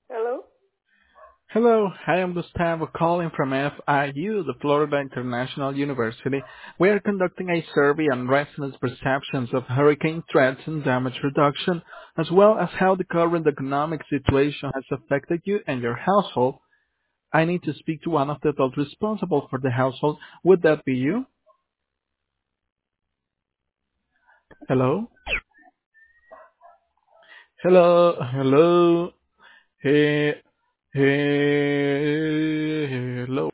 Hello? Hello, I am Gustavo calling from FIU, the Florida International University. We are conducting a survey on residents' perceptions of hurricane threats and damage reduction, as well as how the current economic situation has affected you and your household. I need to speak to one of the adults responsible for the household. Would that be you? Hello? Hello? Hello? Hey, hello?